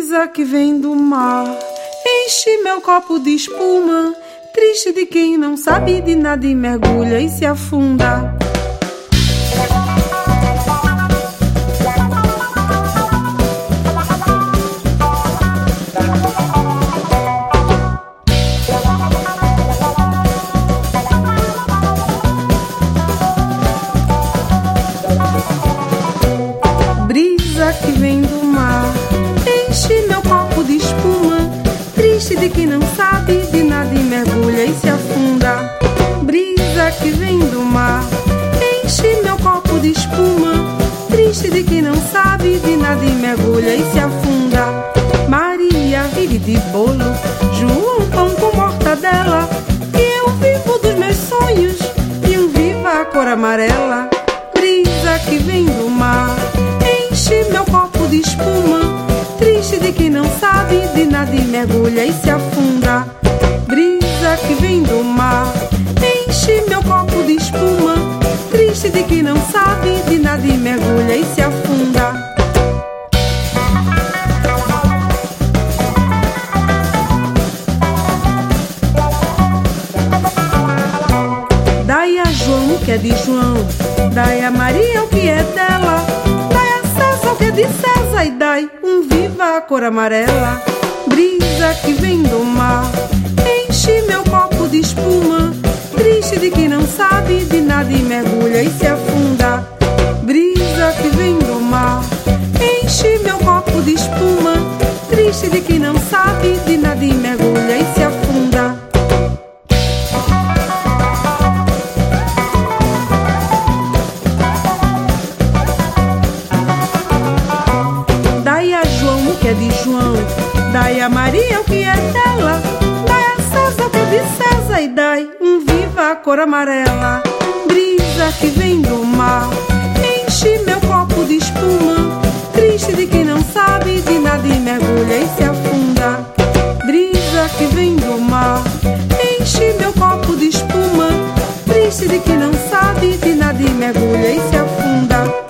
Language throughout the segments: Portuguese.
brisa que vem do mar enche meu copo de espuma, triste de quem não sabe de nada e mergulha e se afunda. Brisa que vem do mar enche meu copo de espuma, triste de quem não sabe de nada e mergulha e se afunda. Brisa que vem do mar enche meu copo de espuma, triste de quem não sabe de nada e mergulha e se afunda. Maria, vire de bolo, João, pão com mortadela, que eu vivo dos meus sonhos e um viva a cor amarela. Brisa que vem do mar enche meu copo de espuma, triste de quem não sabe de nada e mergulha e se afunda. Brisa que vem do mar enche meu copo de espuma, triste de quem não sabe de nada e mergulha e se afunda. Dai a João o que é de João, dai a Maria o que é dela, dai a César o que é de César e dai um viva a cor amarela. Brisa que vem do mar enche meu copo de espuma, triste de quem não sabe de nada e mergulha e se afunda. Brisa que vem do mar enche meu copo de espuma, triste de quem não sabe de nada e mergulha e se afunda. Dai a João o que é de João, dai a Maria o que é dela, dai a César o que é de César e dai um viva a cor amarela. Brisa que vem do mar enche meu copo de espuma, triste de quem não sabe de nada e mergulha e se afunda. Brisa que vem do mar enche meu copo de espuma, triste de quem não sabe de nada e mergulha e se afunda.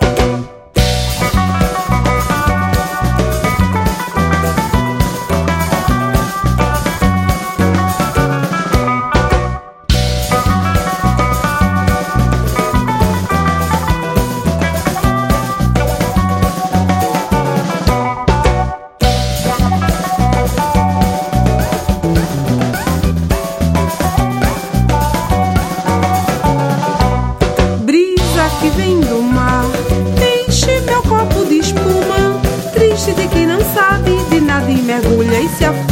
Que vem do mar enche meu copo de espuma, triste de quem não sabe de nada e mergulha e se afunda.